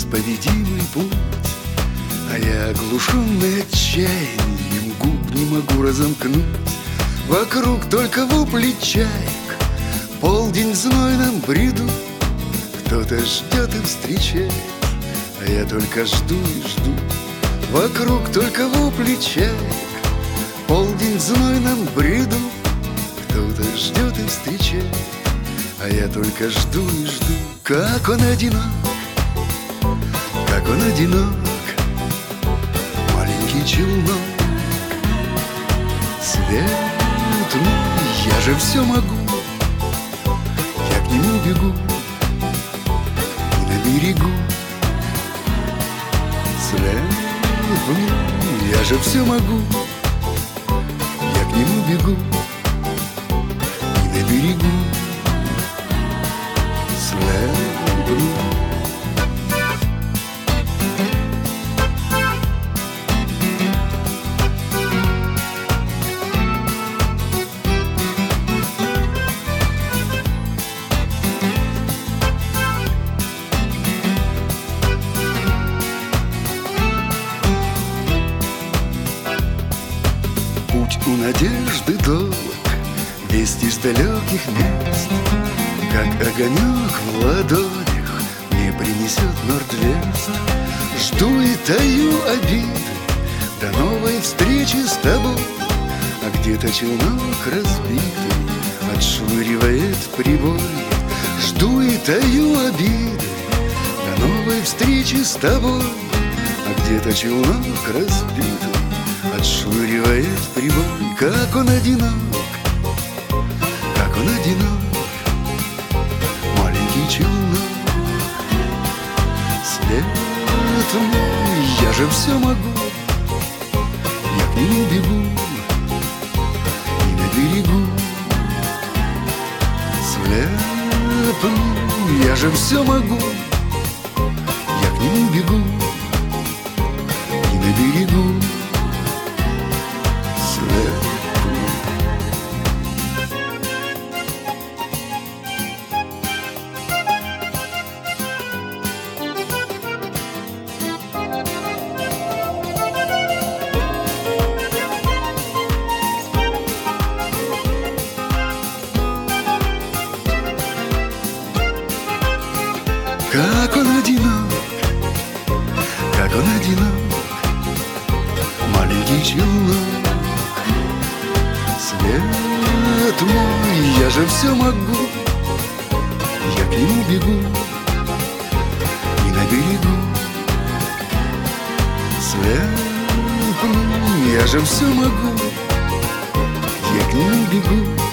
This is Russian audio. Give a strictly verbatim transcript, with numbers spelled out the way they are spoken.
неисповедимый путь. А я, оглушенный отчаянием, губ не могу разомкнуть. Вокруг только вопли чаек, полдень в знойном бреду. Кто-то ждет и встречает, а я только жду и жду. Вокруг только вопли чаек, полдень в знойном бреду. Кто-то ждет и встречает, а я только жду и жду. Как он одинок, как он одинок, маленький челнок. Свет мой, я же все могу, я к нему бегу. И на берегу свет мой, я же все могу, я к нему бегу. И на берегу свет мой. У надежды долг, весть из далеких мест, как огонек в ладонях мне принесет Норд-Вест. Жду и таю обиды до новой встречи с тобой. А где-то челнок разбитый отшвыривает прибой. Жду и таю обиды до новой встречи с тобой. А где-то челнок разбитый отшвыривает прибой. Как он одинок, как он одинок, маленький челнок. Свет мой, я же все могу, я к нему бегу. И на берегу свет мой, я же все могу, я к нему бегу. И на берегу свет. Как он одинок, как он одинок, маленький челнок. Свет мой, я же все могу, я к нему бегу. И на берегу свет мой, я же все могу, я к нему бегу.